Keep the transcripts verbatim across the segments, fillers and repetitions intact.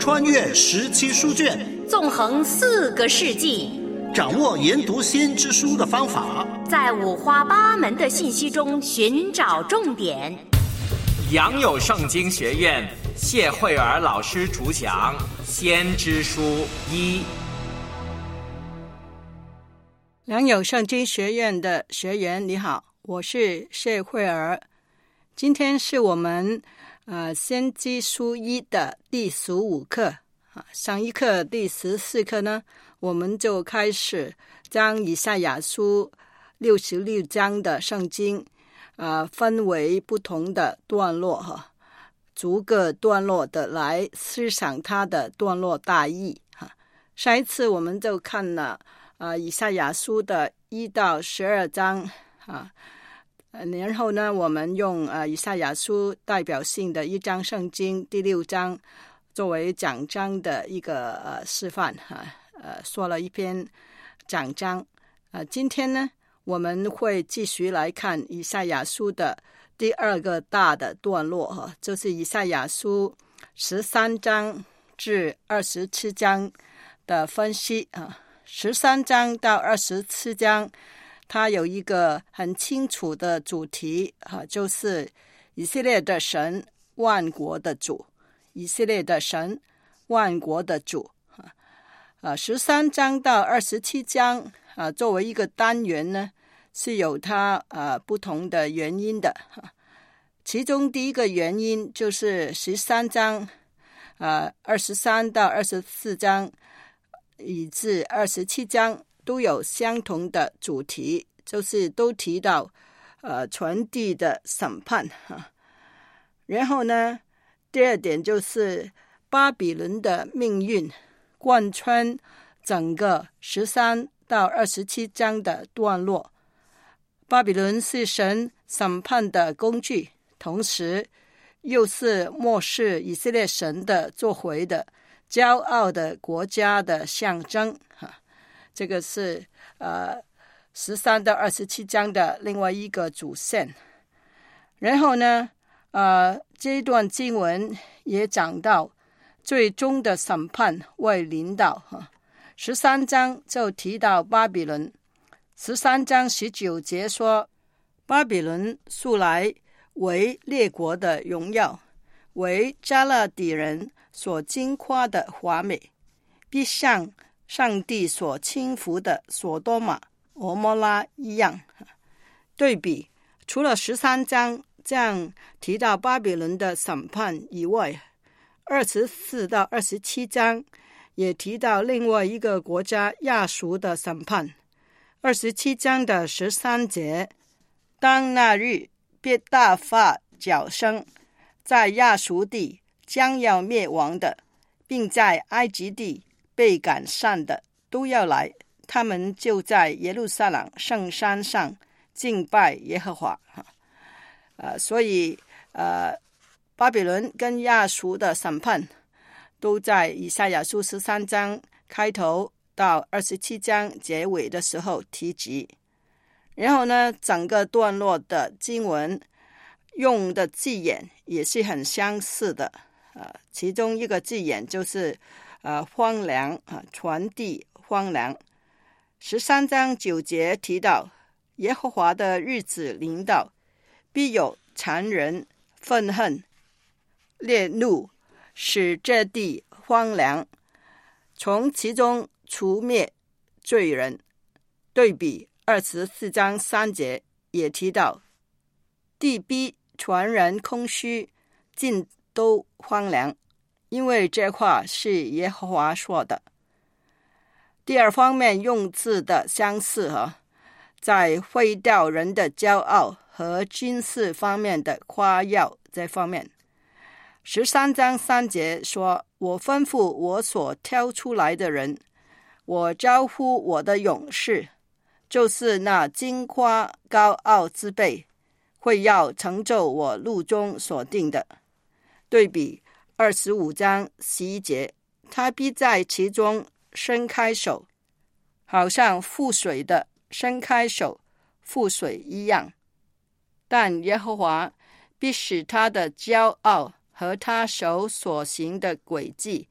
穿越十七书卷， 纵横四个世纪， 掌握研读先知书的方法， 在五花八门的信息中寻找重点。 良友圣经学院谢慧儿老师主讲《先知书一》。 良友圣经学院的学员你好，我是谢慧儿。今天是我们呃先知书一的第十五课啊，上一课第十四课呢，我们就开始将以赛亚书六十六章的圣经呃分为不同的段落哈，逐个段落的来思想它的段落大意哈。上一次我们就看了呃以赛亚书的一到十二章啊。然后呢，我们用呃以赛亚书代表性的一章圣经第六章作为讲章的一个呃示范哈、啊，呃说了一篇讲章。呃，今天呢，我们会继续来看以赛亚书的第二个大的段落哈、啊，就是以赛亚书十三章至二十七章的分析啊，十三章到二十七章。它有一个很清楚的主题啊，就是以色列的神，万国的主。以色列的神，万国的主啊。啊，十三章到二十七章啊，作为一个单元呢，是有它啊不同的原因的啊。其中第一个原因就是十三章啊，二十三到二十四章以至二十七章。都有相同的主题，就是都提到呃全地的审判哈。然后呢，第二点就是巴比伦的命运贯穿整个十三到二十七章的段落。巴比伦是神审判的工具，同时又是漠视以色列神的作为的骄傲的国家的象征哈。这个是呃十三到二十七章的另外一个主线。然后呢，呃这一段经文也讲到最终的审判为临到哈。十三章就提到巴比伦，十三章十九节说，巴比伦素来为列国的荣耀，为加勒底人所惊夸的华美，必像上帝所轻浮的索多玛、俄摩拉一样。对比，除了十三章这样提到巴比伦的审判以外，二十四到二十七章也提到另外一个国家亚述的审判。二十七章的十三节，当那日必大发角声，在亚述地将要灭亡的，并在埃及地被赶散的都要来，他们就在耶路撒冷圣山上敬拜耶和华。呃，所以呃，巴比伦跟亚述的审判都在以赛亚书十三章开头到二十七章结尾的时候提及。然后呢，整个段落的经文用的字眼也是很相似的。呃，其中一个字眼就是呃，荒凉啊，全地荒凉。十三章九节提到，耶和华的日子临到，必有残忍、愤恨、烈怒，使这地荒凉，从其中除灭罪人。对比二十四章三节也提到，地必全然空虚，尽都荒凉。因为这话是耶和华说的。第二方面用字的相似哈，在毁掉人的骄傲和军事方面的夸耀这方面。十三章三节说，我吩咐我所挑出来的人，我招呼我的勇士，就是那矜夸高傲之辈，会要成就我路中所定的。对比二十五章十一节，他必在其中伸开手，好像覆水的伸开手覆水一样。但耶和华必使他的骄傲和他手所行的诡计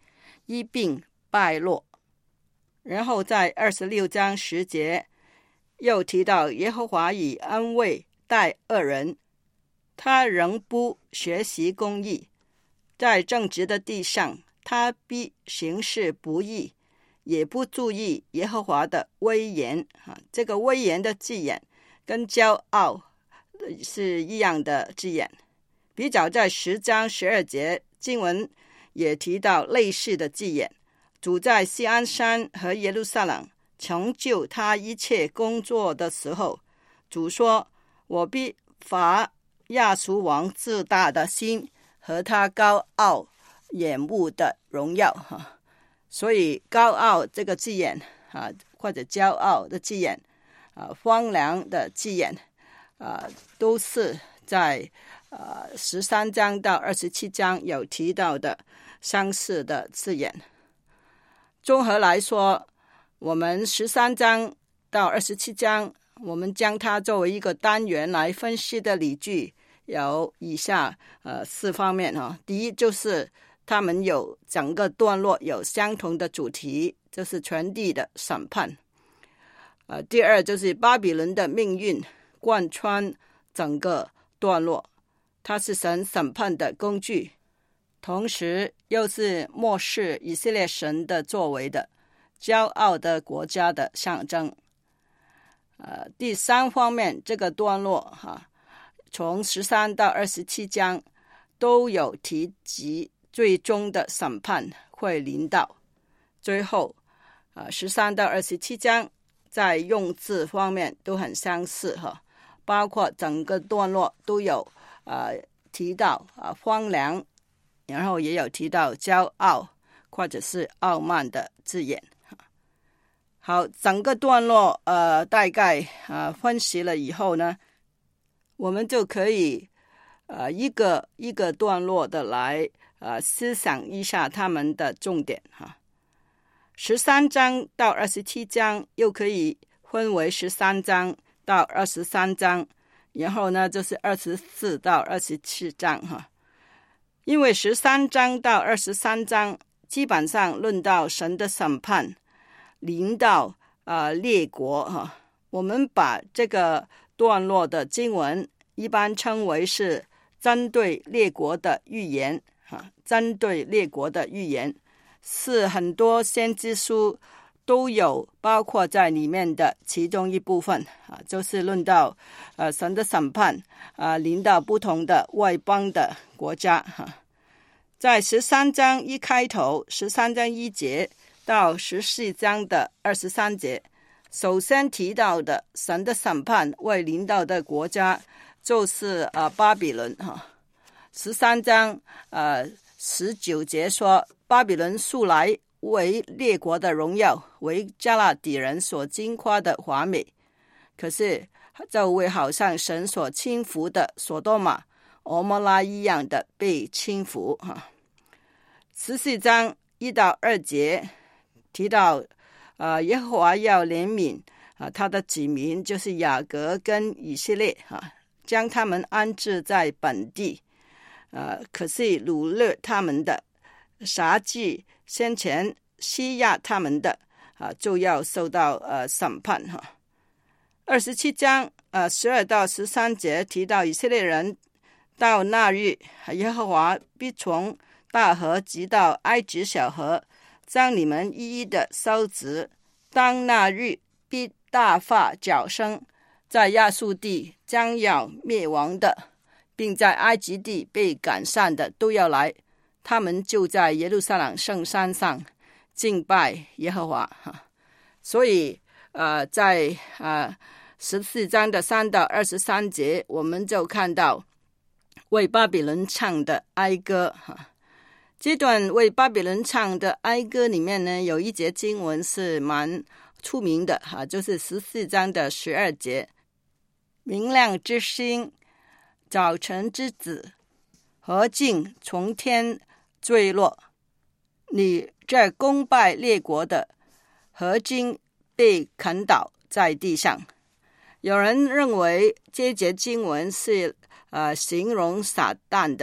一并败落。然后在二十六章十节又提到耶和华以恩惠待恶人，他仍不学习公义，在正直的地上他必行事不义，也不注意耶和华的威严。这个威严的字眼跟骄傲是一样的字眼。比较在十章十二节经文也提到类似的字眼，主在锡安山和耶路撒冷成就他一切工作的时候，主说，我必罚亚述王自大的心和他高傲眼目的荣耀。所以高傲这个字眼啊，或者骄傲的字眼啊，荒凉的字眼啊，都是在呃十三章到二十七章有提到的相似的字眼。综合来说，我们十三章到二十七章，我们将它作为一个单元来分析的理据有以下呃四方面哈。第一就是他们有整个段落有相同的主题，就是全地的审判。呃，第二就是巴比伦的命运贯穿整个段落，它是神审判的工具，同时又是漠视以色列神的作为的骄傲的国家的象征。呃，第三方面，这个段落哈，从十三到二十七章都有提及最终的审判会临到。最后呃，十三到二十七章在用字方面都很相似哈，包括整个段落都有呃提到啊、呃、荒凉，然后也有提到骄傲或者是傲慢的字眼。好，整个段落呃大概呃分析了以后呢，我们就可以呃一个一个段落的来呃思想一下他们的重点哈。十三章到二十七章又可以分为十三章到二十三章，然后呢就是二十四到二十七章哈。因为十三章到二十三章基本上论到神的审判临到呃列国哈，我们把这个段落的经文一般称为是针对列国的预言哈，针对列国的预言是很多先知书都有包括在里面的其中一部分啊，就是论到呃神的审判啊临到不同的外邦的国家哈。在十三章一开头，十三章一节到十四章的二十三节，首先提到的神的审判为临到的国家就是呃巴比伦哈。十三章呃十九节说，巴比伦素来为列国的荣耀，为加勒底人所矜夸的华美，可是就会好像神所轻浮的所多玛、俄摩拉一样的被轻浮哈。十四章一到二节提到呃耶和华要怜悯啊、呃、他的子民，就是雅各跟以色列啊，将他们安置在本地，呃可是掳掠他们的，杀祭先前欺压他们的啊，就要受到呃审判哈。二十七章呃十二到十三节提到以色列人到那日，耶和华必从大河直到埃及小河，将你们一一的收拾。当那日必大发角声，在亚述地将要灭亡的，并在埃及地被赶散的都要来，他们就在耶路撒冷圣山上敬拜耶和华哈。所以呃，在呃十四章的三到二十三节，我们就看到为巴比伦唱的哀歌哈。这段为巴比伦唱的哀歌里面呢，有一节经文是蛮出名的哈，就是十四章的十二节，明亮之星，早晨之子，何竟从天坠落？你这攻败列国的，何竟被砍倒在地上？有人认为这节经文是呃形容撒旦的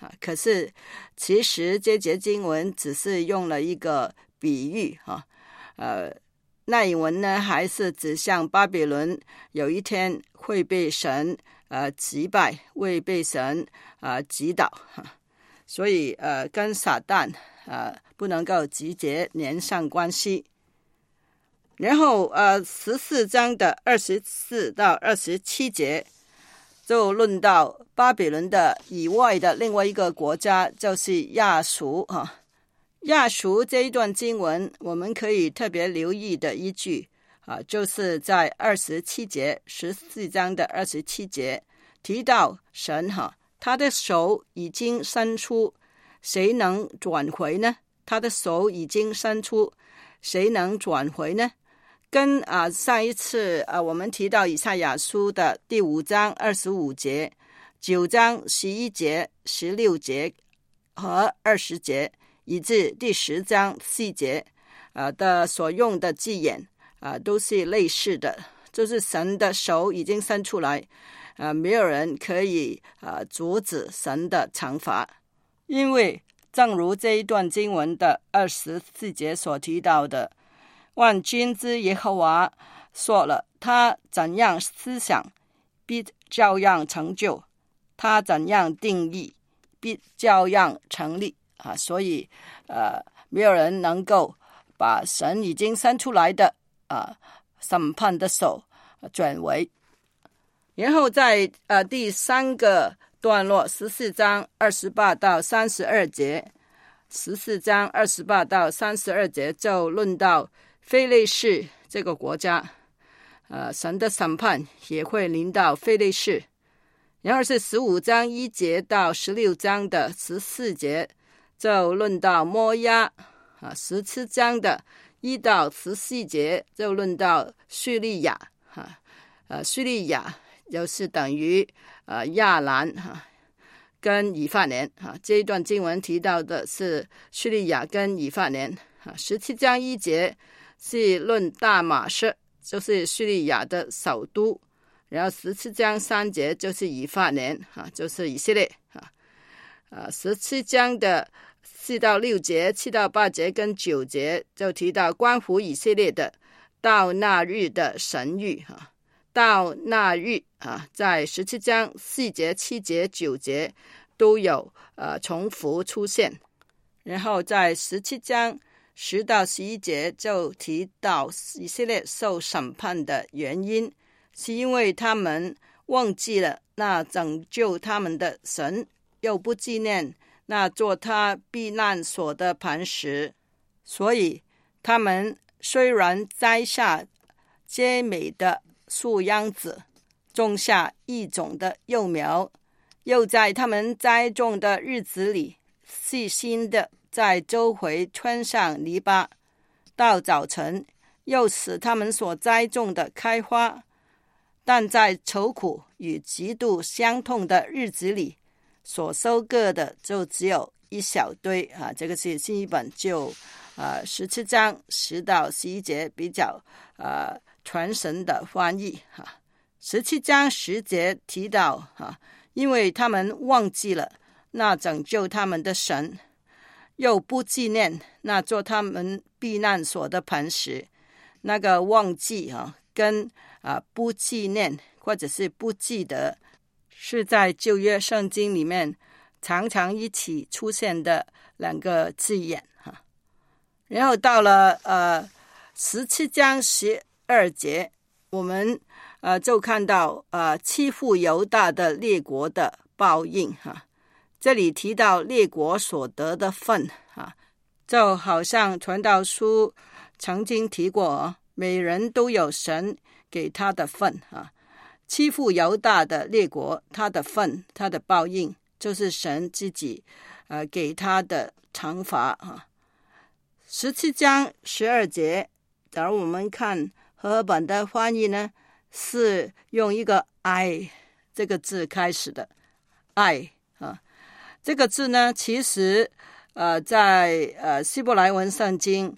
可是其实这节经文只是用了一个比喻啊，呃，那文呢还是指向巴比伦有一天会被神呃击败，会被神呃击倒，所以呃跟撒旦呃不能够直接连上关系。然后呃十四章的二十四到二十七节就论到巴比伦的以外的另外一个国家，就是亚述啊。亚述这一段经文我们可以特别留意的一句啊，就是在二十七节，十四章的二十七节提到神哈，他的手已经伸出，谁能转回呢？他的手已经伸出，谁能转回呢？跟啊上一次啊我们提到以赛亚书的第五章二十五节、九章十一节、十六节和二十节，以至第十章四节啊的所用的字眼啊都是类似的，就是神的手已经伸出来，啊没有人可以啊阻止神的惩罚，因为正如这一段经文的二十四节所提到的，万军之耶和华说了，他怎样思想，必照样成就；他怎样定义，必照样成立。啊，所以呃，没有人能够把神已经伸出来的啊审判的手转为。然后在呃第三个段落，十四章二十八到三十二节，十四章二十八到三十二节就论到非利士这个国家，呃，神的审判也会临到非利士。然后是十五章一节到十六章的十四节，就论到摩押啊，十七章的一到十四节就论到叙利亚啊，呃，叙利亚就是等于呃亚兰哈、啊、跟以法莲啊，这一段经文提到的是叙利亚跟以法莲啊。十七章一节是论大马士，就是叙利亚的首都，然后十七章三节就是以法莲啊，就是以色列啊。呃，十七章的四到六节、七到八节跟九节就提到关乎以色列的到那日的神谕啊，到那日啊，在十七章四节、七节、九节都有呃重复出现。然后在十七章十到十一节就提到以色列受审判的原因，是因为他们忘记了那拯救他们的神，又不纪念那做他避难所的磐石，所以他们虽然栽下佳美的树秧子，种下一种的幼苗，又在他们栽种的日子里细心的在周围穿上篱笆，到早晨又使他们所栽种的开花，但在愁苦与极度伤痛的日子里，所收割的就只有一小堆啊。这个是新译本就呃十七章十到十一节比较呃传神的翻译哈、啊。十七章十节提到啊，因为他们忘记了那拯救他们的神，又不纪念那做他们避难所的磐石。那个忘记啊，跟啊不纪念或者是不记得，是在旧约圣经里面常常一起出现的两个字眼哈。然后到了呃十七章十二节，我们呃就看到呃欺负犹大的列国的报应哈。这里提到列国所得的份啊，就好像传道书曾经提过，每人都有神给他的份啊。欺负犹大的列国，他的份，他的报应，就是神自己呃给他的惩罚啊。十七章十二节，假如我们看和合本的翻译呢，是用一个哀这个字开始的，哀啊。这个字呢，其实呃在呃希伯来文圣经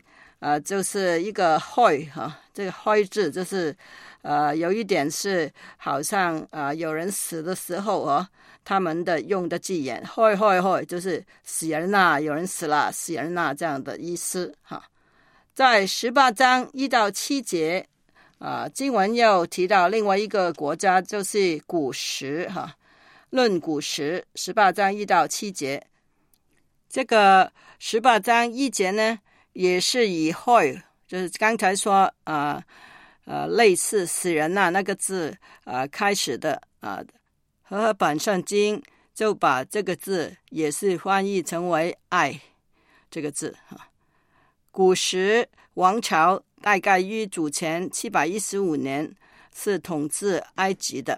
呃，就是一个会哈、啊，这个会字就是呃有一点是好像啊、呃、有人死的时候啊，他们的用的字眼，会会会就是死人啦，有人死了，死人啦这样的意思哈、啊。在十八章一到七节啊，经文又提到另外一个国家，就是古时哈、啊，论古时，十八章一到七节。这个十八章一节呢，也是以会，就是刚才说啊呃类似死人呐、啊、那个字啊、呃、开始的啊，和合本圣经就把这个字也是翻译成为爱这个字啊。古时王朝大概于主前七百一十五年是统治埃及的。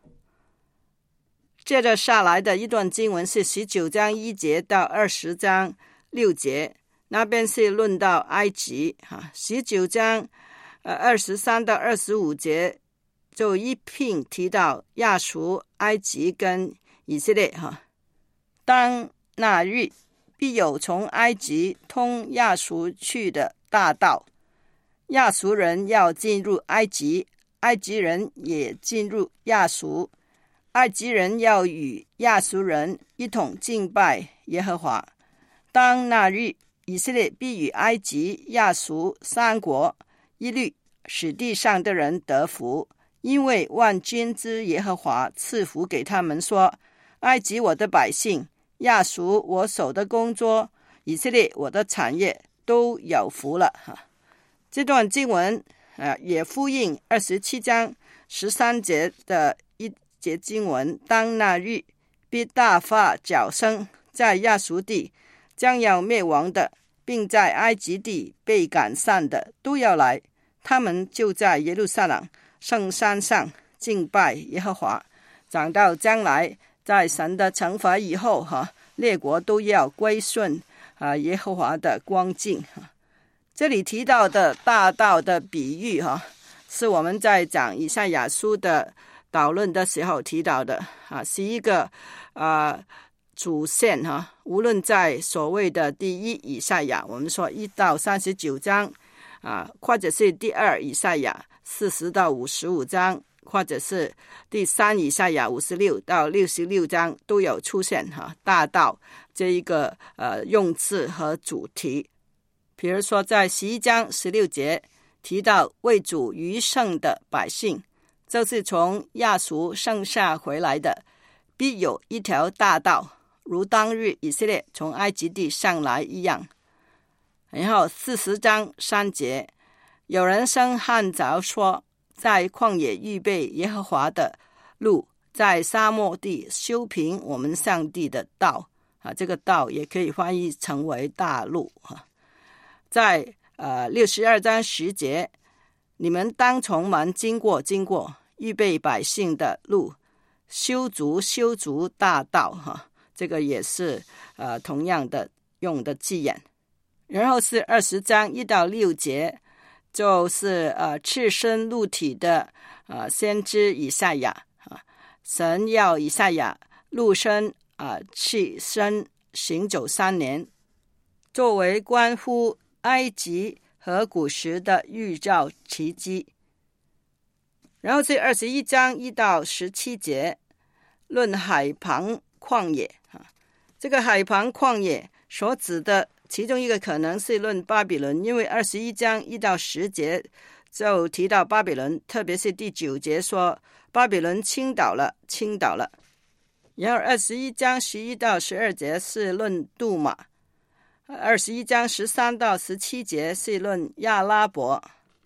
接着下来的一段经文是十九章一节到二十章六节，那边是论到埃及哈。十九章呃二十三到二十五节就一并提到亚述、埃及跟以色列哈。当那日，必有从埃及通亚述去的大道，亚述人要进入埃及，埃及人也进入亚述。埃及人要与亚述人一同敬拜耶和华。当那日，以色列必与埃及、亚述三国一律，使地上的人得福，因为万军之耶和华赐福给他们说：埃及我的百姓，亚述我手的工作，以色列我的产业都有福了。这段经文、呃、也呼应二十七章十三节的一节经文，当那日，必大发角声，在亚述地将要灭亡的，并在埃及地被赶散的都要来，他们就在耶路撒冷圣山上敬拜耶和华。讲到将来在神的惩罚以后哈，列国都要归顺啊耶和华的光景。这里提到的大道的比喻哈，是我们在讲以赛亚书的讨论的时候提到的啊，是一个啊主线哈。无论在所谓的第一以赛亚，我们说一到三十九章啊，或者是第二以赛亚四十到五十五章，或者是第三以赛亚五十六到六十六章，都有出现哈大道这一个呃用字和主题。比如说在十一章十六节提到为主余剩的百姓，就是从亚述剩下回来的，必有一条大道，如当日以色列从埃及地上来一样。然后四十章三节，有人声喊着说，在旷野预备耶和华的路，在沙漠地修平我们上帝的道啊，这个道也可以翻译成为大路啊。在呃六十二章十节，你们当从门经过经过，预备百姓的路，修筑修筑大道哈，这个也是呃同样的用的字眼。然后是二十章一到六节，就是呃赤身露体的呃先知以赛亚啊，神要以赛亚露身啊赤身行走三年，作为关乎埃及和古时的预兆奇迹。然后是二十一章一到十七节，论海旁旷野啊，这个海旁旷野所指的其中一个可能是论巴比伦，因为二十一章一到十节就提到巴比伦，特别是第九节说巴比伦倾倒了，倾倒了。然后二十一章十一到十二节是论杜马，二十一章十三到十七节是论亚拉伯。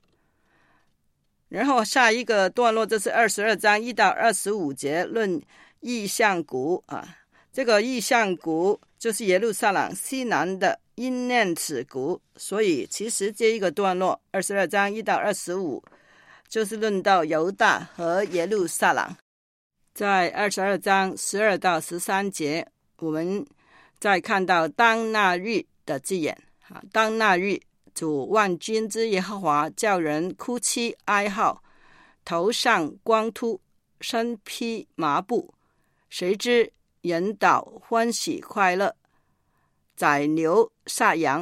然后下一个段落就是二十二章一到二十五节论异象谷啊，这个异象谷就是耶路撒冷西南的阴念子谷，所以其实这一个段落二十二章一到二十五就是论到犹大和耶路撒冷。在二十二章十二到十三节，我们再看到当那日的字眼啊，当那日主万军之耶和华叫人哭泣哀号，头上光秃，身披麻布，谁知人倒欢喜快乐，宰牛杀羊，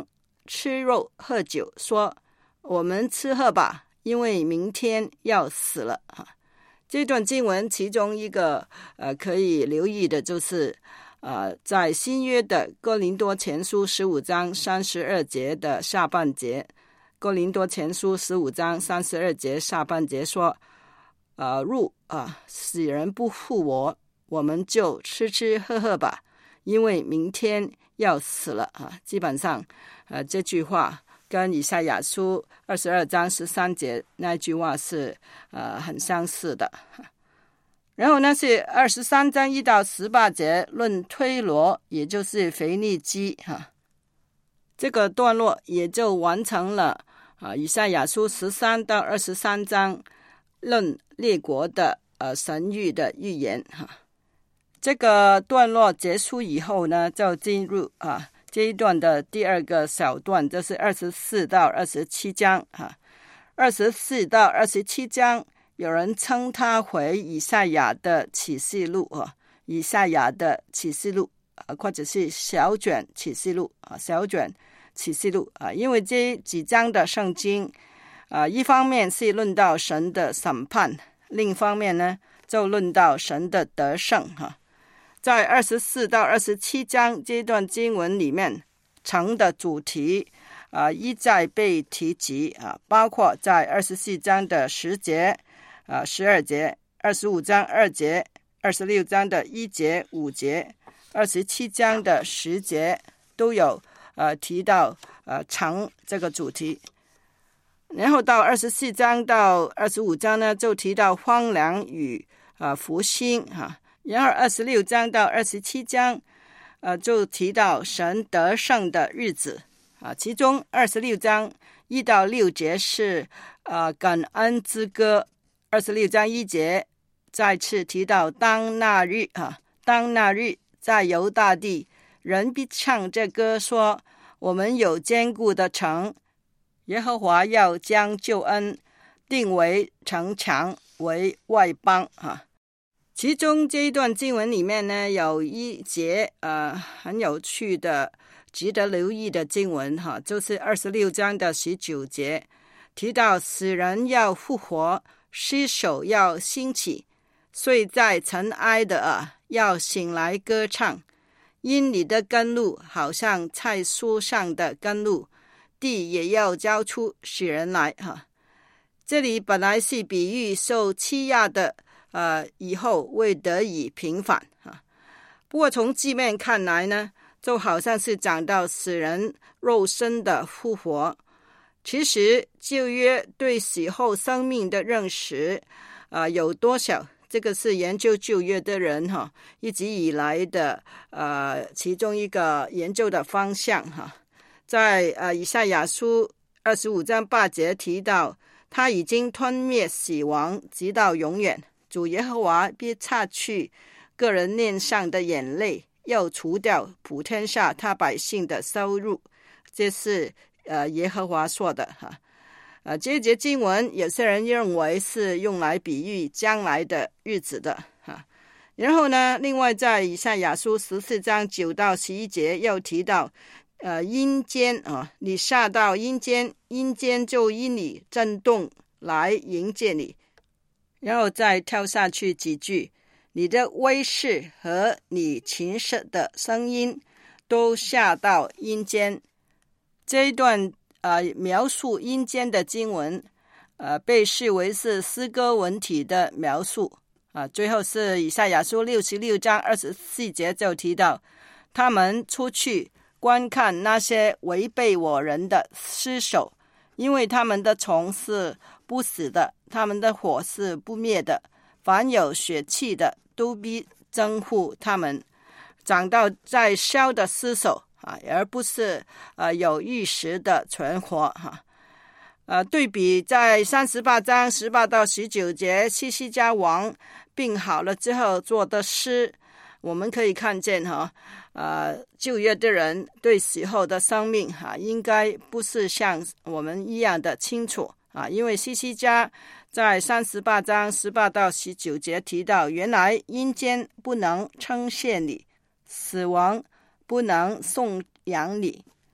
吃肉喝酒，说我们吃喝吧，因为明天要死了啊。这段经文其中一个呃可以留意的就是呃在新约的哥林多前书十五章三十二节的下半节，哥林多前书十五章三十二节下半节说呃入啊死人不复活，我们就吃吃喝喝吧，因为明天要死了啊。基本上呃这句话跟以赛亚书二十二章十三节那句话是呃很相似的。然后呢是二十三章一到十八节论推罗，也就是腓尼基哈，这个段落也就完成了啊以赛亚书十三到二十三章论列国的呃神谕的预言哈。这个段落结束以后呢，就进入啊这一段的第二个小段，就是二十四到二十七章啊。二十四到二十七章，有人称它为以赛亚的启示录啊，以赛亚的启示录啊，或者是小卷启示录啊，小卷启示录啊。因为这几章的圣经啊，一方面是论到神的审判，另一方面呢，就论到神的得胜哈。在二十四到二十七章这段经文里面，城的主题啊一再被提及啊，包括在二十四章的十节啊、十二节，二十五章二节，二十六章的一节、五节，二十七章的十节都有呃提到呃城这个主题。然后到二十四章到二十五章呢，就提到荒凉与啊复兴哈。然后二十六章到二十七章呃，就提到神得胜的日子啊，其中二十六章一到六节是呃感恩之歌，二十六章一节再次提到当那日啊，当那日在犹大地，人必唱这歌说，我们有坚固的城，耶和华要将救恩定为城墙，为外邦啊。其中这一段经文里面呢，有一节呃很有趣的值得留意的经文哈，就是二十六章的十九节，提到死人要复活，尸首要兴起，睡在尘埃的啊要醒来歌唱，因你的甘露好像菜蔬上的甘露，地也要交出死人来哈。这里本来是比喻受欺压的呃，以后未得以平反啊。不过从字面看来呢，就好像是讲到死人肉身的复活。其实旧约对死后生命的认识啊、呃、有多少？这个是研究旧约的人哈、啊、一直以来的呃其中一个研究的方向哈、啊。在呃以赛亚书二十五章八节提到，他已经吞灭死亡，直到永远。主耶和华必擦去个人脸上的眼泪，又除掉普天下他百姓的羞辱。这是呃耶和华说的哈。呃，这节经文有些人认为是用来比喻将来的日子的哈。然后呢，另外在以赛亚书十四章九到十一节又提到，呃阴间啊，你下到阴间，阴间就因你震动来迎接你。然后再跳下去几句，你的威势和你琴瑟的声音都下到阴间。这一段呃描述阴间的经文呃被视为是诗歌文体的描述啊。最后是以赛亚书六十六章二十四节就提到，他们出去观看那些违背我人的尸首，因为他们的虫是不死的，他们的火是不灭的，凡有血气的都必憎恶他们，长到在烧的尸首啊，而不是呃有玉石的存活哈。呃，对比在三十八章十八到十九节，希西家王病好了之后做的诗，我们可以看见哈，呃，旧约的人对死后的生命哈，应该不是像我们一样的清楚啊，因为希西家在三十八章十八到十九节提到，原来阴间不能称谢你，死亡不能颂扬你。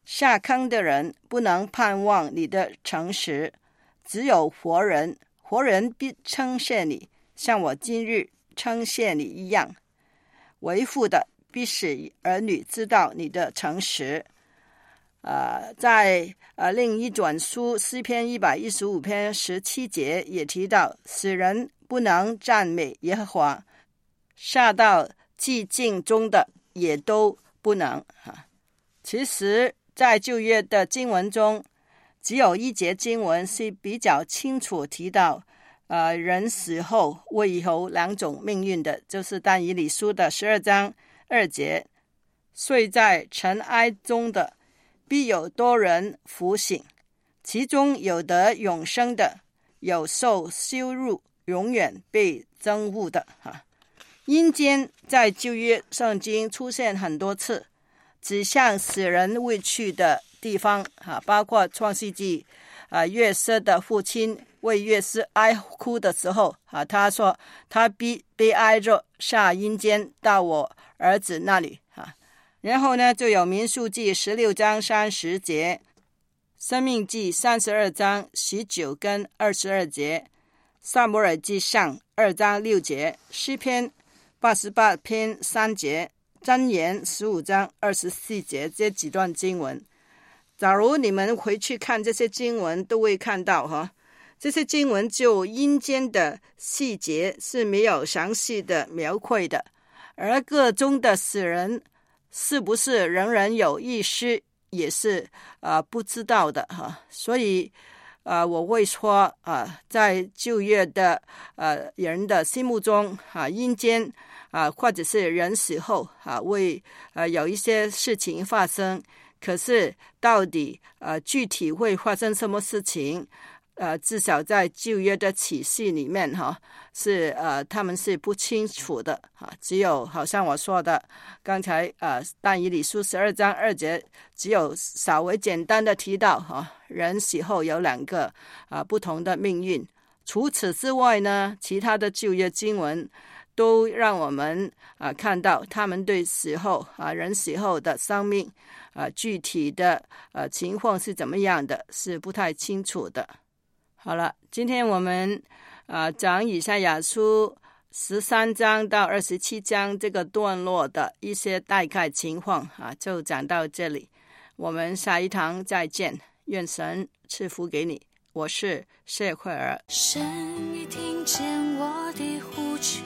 下坑的人不能盼望你的诚实，只有活人，活人必称谢你，像我今日称谢你一样。为父的必使儿女知道你的诚实。呃，在呃另一卷书诗篇一百一十五篇十七节也提到，使人不能赞美耶和华，下到寂静中的也都不能。啊、其实在旧约的经文中，只有一节经文是比较清楚提到呃人死后会有两种命运的，就是但以理书的十二章二节，睡在尘埃中的必有多人复醒，其中有得永生的，有受羞辱永远被憎恶的。啊、阴间在旧约圣经出现很多次，指向使人未去的地方。啊、包括创世纪啊，约瑟的父亲为约瑟哀哭的时候，啊，他说他必悲哀着下阴间到我儿子那里。啊然后呢，就有民数记十六章三十节，申命记三十二章十九跟二十二节，撒母耳记上二章六节，诗篇八十八篇三节，箴言十五章二十四节，这几段经文。假如你们回去看这些经文，都会看到哈，这些经文就阴间的细节是没有详细的描绘的，而个中的死人是不是人人有意识也是呃不知道的哈，所以呃我会说啊、呃，在旧约的呃人的心目中啊，阴间啊、呃、或者是人死后啊会呃有一些事情发生，可是到底呃具体会发生什么事情？呃，至少在旧约的启示里面哈，是呃他们是不清楚的啊。只有好像我说的刚才呃但以理书十二章二节，只有稍微简单的提到哈、啊，人死后有两个啊不同的命运。除此之外呢，其他的旧约经文都让我们啊看到他们对死后啊人死后的生命啊具体的呃情况是怎么样的，是不太清楚的。好了，今天我们呃讲以赛亚书十三章到二十七章这个段落的一些大概情况啊，就讲到这里。我们下一堂再见，愿神赐福给你。我是谢慧儿。 神已听见我的呼求，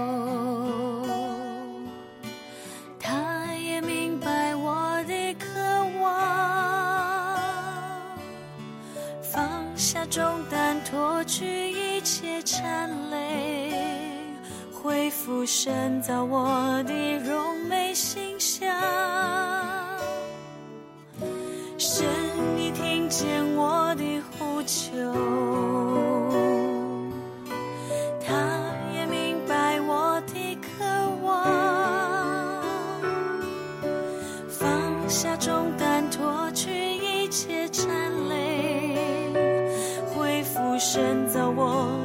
他也明白我的渴望，放下重担，脱去一切缠累，恢复神造我的荣美形象。神已听见我的呼求，他也明白我的渴望，放下重担，脱去一切缠累，恢复神造我